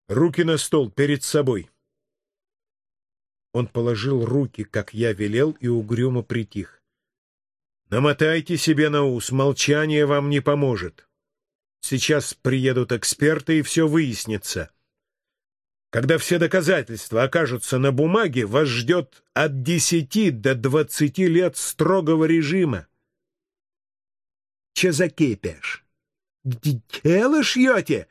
Руки на стол, перед собой. Он положил руки, как я велел, и угрюмо притих. Намотайте себе на ус, молчание вам не поможет. Сейчас приедут эксперты, и все выяснится. Когда все доказательства окажутся на бумаге, вас ждет от 10 до 20 лет строгого режима. Че закипишь? Дело шьете?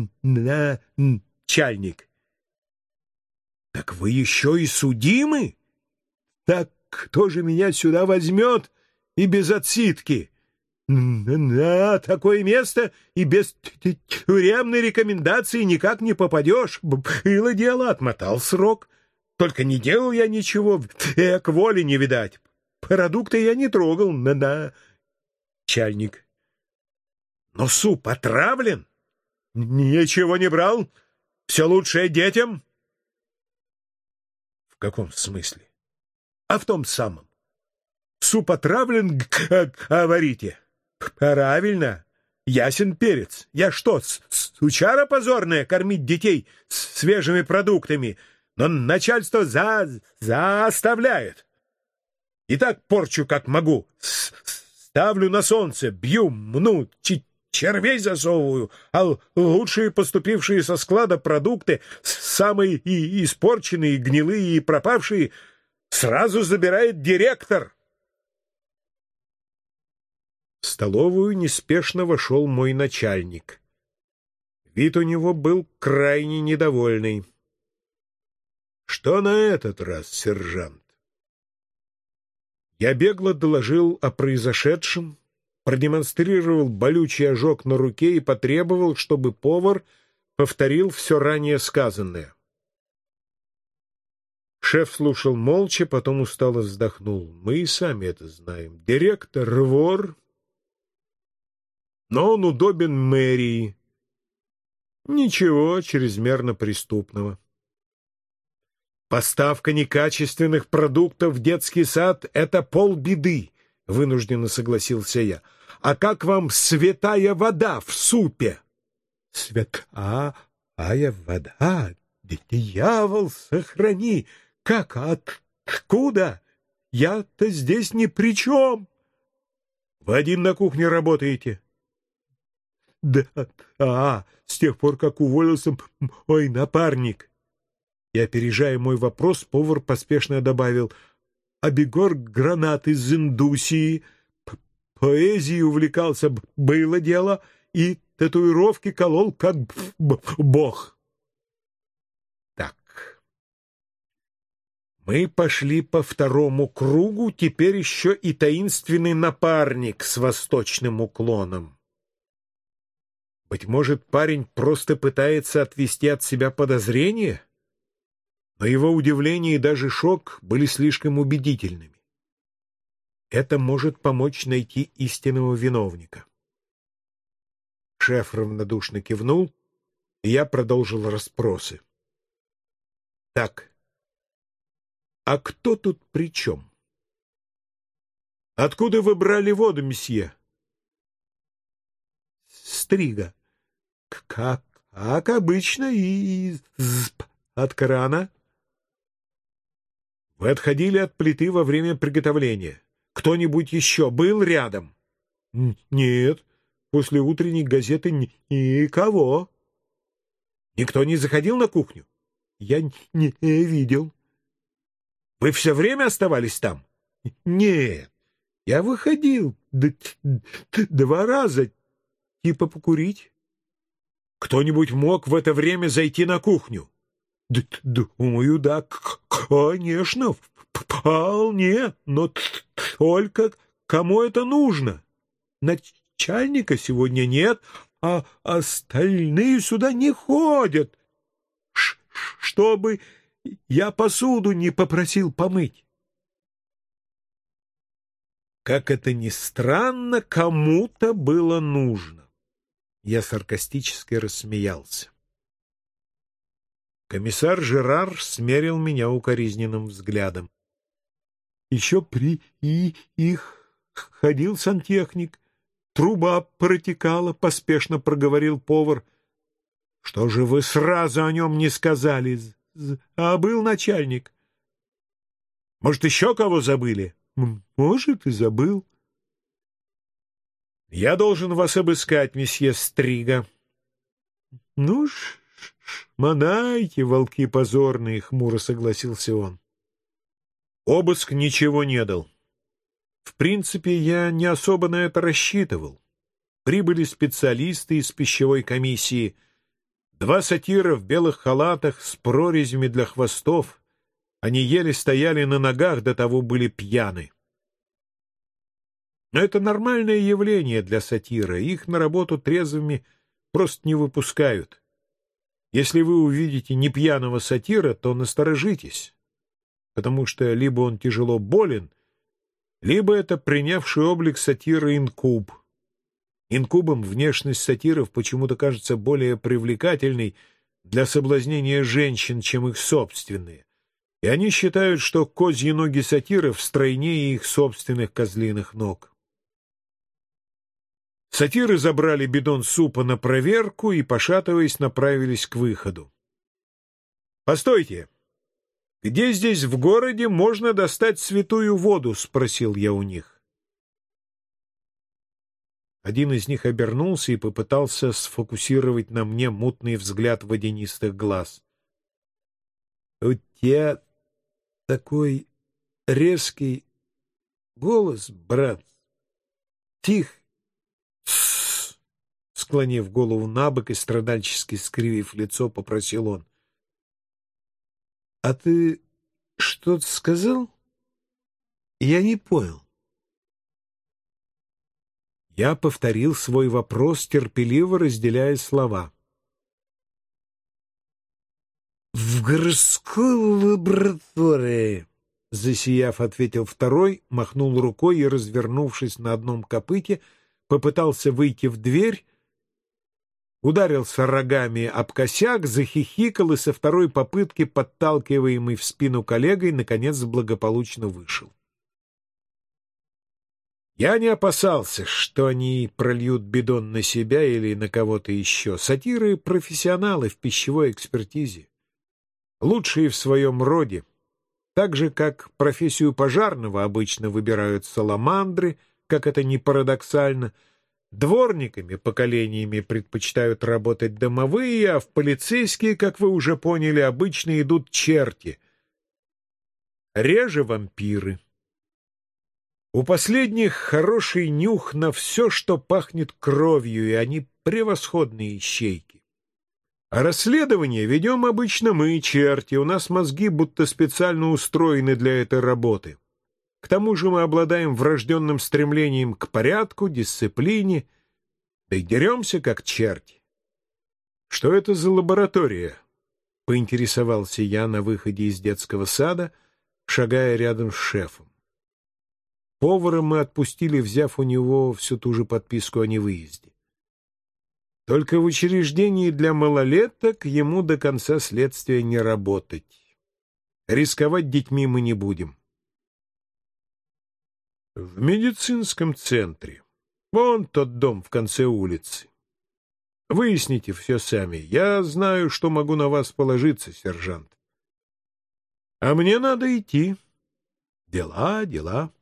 Начальник. Так вы еще и судимы? Так кто же меня сюда возьмет и без отсидки? На такое место и без тюремной рекомендации никак не попадешь. Было дело, отмотал срок. Только не делал я ничего, воли не видать. Продукты я не трогал, начальник. Но суп отравлен? Ничего не брал? Все лучшее детям? В каком смысле? А в том самом. Суп отравлен, говорите? Правильно. Ясен перец. Я что, сучара позорная, кормить детей свежими продуктами? Но начальство заставляет. И так порчу, как могу. Ставлю на солнце, бью, мну, червей засовываю, а лучшие поступившие со склада продукты, самые и испорченные, гнилые и пропавшие, сразу забирает директор. В столовую неспешно вошел мой начальник. Вид у него был крайне недовольный. «Что на этот раз, сержант?» Я бегло доложил о произошедшем, продемонстрировал болючий ожог на руке и потребовал, чтобы повар повторил все ранее сказанное. Шеф слушал молча, потом устало вздохнул. Мы и сами это знаем. Директор — вор, но он удобен мэрии. Ничего чрезмерно преступного. Поставка некачественных продуктов в детский сад — это полбеды, вынужденно согласился я. А как вам святая вода в супе? Святая вода? Дьявол сохрани! Как? Откуда? Я-то здесь ни при чем. Вы один на кухне работаете? Да, с тех пор, как уволился мой напарник. И, опережая мой вопрос, повар поспешно добавил: Абегор гранат из Индусии, поэзией увлекался, было дело, и татуировки колол, как бог. Так, мы пошли по второму кругу, теперь еще и таинственный напарник с восточным уклоном. Быть может, парень просто пытается отвести от себя подозрения? Но его удивление и даже шок были слишком убедительными. Это может помочь найти истинного виновника. Шеф равнодушно кивнул, и я продолжил расспросы. Так, а кто тут при чем? Откуда вы брали воду, месье? Стрига. Как обычно, от крана. Вы отходили от плиты во время приготовления. Кто-нибудь еще был рядом? Нет, после утренней газеты никого. Никто не заходил на кухню? Я не видел. Вы все время оставались там? Нет, я выходил 2 раза, типа покурить. Кто-нибудь мог в это время зайти на кухню? Думаю, да, конечно, вполне, но только кому это нужно? Начальника сегодня нет, а остальные сюда не ходят, чтобы я посуду не попросил помыть. Как это ни странно, кому-то было нужно. Я саркастически рассмеялся. Комиссар Жерар смерил меня укоризненным взглядом. Еще при их ходил сантехник. Труба протекала, поспешно проговорил повар. Что же вы сразу о нем не сказали? А был начальник. Может, еще кого забыли? Может, и забыл. Я должен вас обыскать, месье Стрига. Ну ж, шмонайте, волки позорные, хмуро согласился он. Обыск ничего не дал. В принципе, я не особо на это рассчитывал. Прибыли специалисты из пищевой комиссии, 2 сатира в белых халатах с прорезями для хвостов. Они еле стояли на ногах, до того были пьяны. Но это нормальное явление для сатира, их на работу трезвыми просто не выпускают. Если вы увидите непьяного сатира, то насторожитесь, потому что либо он тяжело болен, либо это принявший облик сатира инкуб. Инкубам внешность сатиров почему-то кажется более привлекательной для соблазнения женщин, чем их собственные, и они считают, что козьи ноги сатиров стройнее их собственных козлиных ног. Сатиры забрали бидон супа на проверку и, пошатываясь, направились к выходу. «Постойте! Где здесь в городе можно достать святую воду?» — спросил я у них. Один из них обернулся и попытался сфокусировать на мне мутный взгляд водянистых глаз. «У тебя такой резкий голос, брат. Тихо!» Склонив голову набок и страдальчески скривив лицо, попросил он. — А ты что-то сказал? Я не понял. Я повторил свой вопрос, терпеливо разделяя слова. — В городской лаборатории, — засияв, ответил второй, махнул рукой и, развернувшись на одном копыте, попытался выйти в дверь, ударился рогами об косяк, захихикал и со второй попытки, подталкиваемый в спину коллегой, наконец благополучно вышел. Я не опасался, что они прольют бидон на себя или на кого-то еще. Сатиры — профессионалы в пищевой экспертизе, лучшие в своем роде, так же, как профессию пожарного обычно выбирают саламандры, как это ни парадоксально. Дворниками поколениями предпочитают работать домовые, а в полицейские, как вы уже поняли, обычно идут черти. Реже вампиры. У последних хороший нюх на все, что пахнет кровью, и они превосходные ищейки. А расследование ведем обычно мы, черти, у нас мозги будто специально устроены для этой работы. К тому же мы обладаем врожденным стремлением к порядку, дисциплине, да и деремся, как черти. — Что это за лаборатория? — поинтересовался я на выходе из детского сада, шагая рядом с шефом. Повара мы отпустили, взяв у него всю ту же подписку о невыезде. Только в учреждении для малолеток ему до конца следствия не работать. Рисковать детьми мы не будем. В медицинском центре. Вон тот дом в конце улицы. Выясните все сами. Я знаю, что могу на вас положиться, сержант. А мне надо идти. Дела, дела.